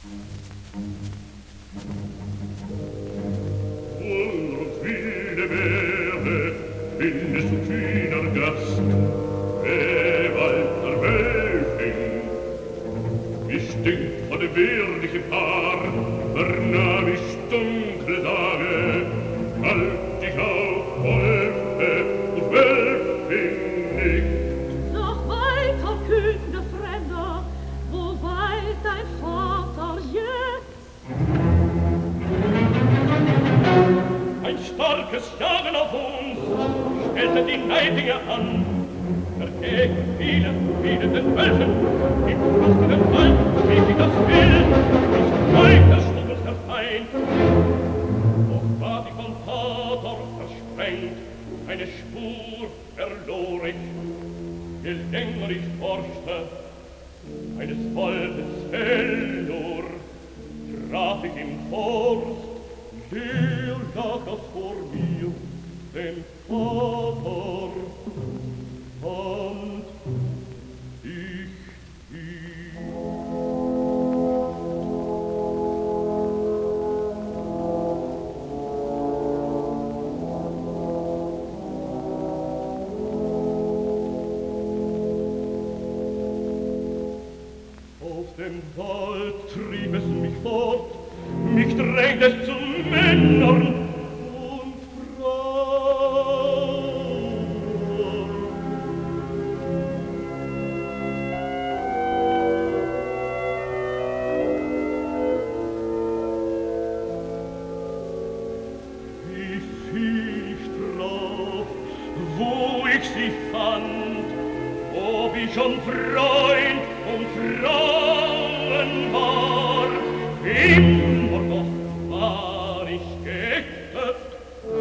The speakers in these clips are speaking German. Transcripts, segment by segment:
Und wilde Meere, findest du kühner Gast, Walter Wölfing. Wie stinkt von dem wehrlichen Paar, vernahm ich dunkle Tage, halt dich auf, Wölfe und Wölfing nicht. Noch weiter, kühne Fremder, wo weilt dein Vater jetzt? Ein starkes Jagen auf uns stellte die Neidinger an. Dagegen fielen den Wölfen, im fruchtenden Wald schrieb ich das Wild, nicht weiter schlug uns der Feind. Doch war ich vom Vater versprengt, eine Spur verlor ich. Je länger ich forschte, eines Waldes Fellor, traf ich im Forst, hier lag das vor mir, dem Vater, fand ich ihn. Aus dem Wald trieb es mich fort, mich drängt es zu Männern und Frauen. Wie fiel ich drauf, wo ich sie fand, ob ich schon Freund und Frauen war, immer doch war ich geköpft.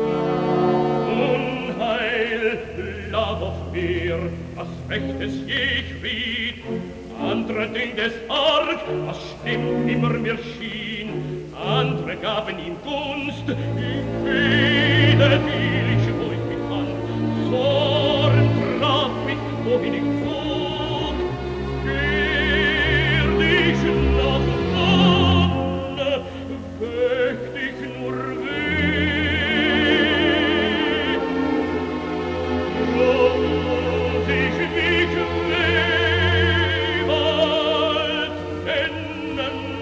Unheil lag auf mir, was Rechtes je ich riet, andere dünkt es arg, was schlimm immer mir schien, andere gaben ihm Gunst, ich fiel ich, wo ich mich fand, Zorn traf mich, wohin ich zog, kehr dich nach vorne, weg dich nur weh. Rot ich mich weh, bald kennen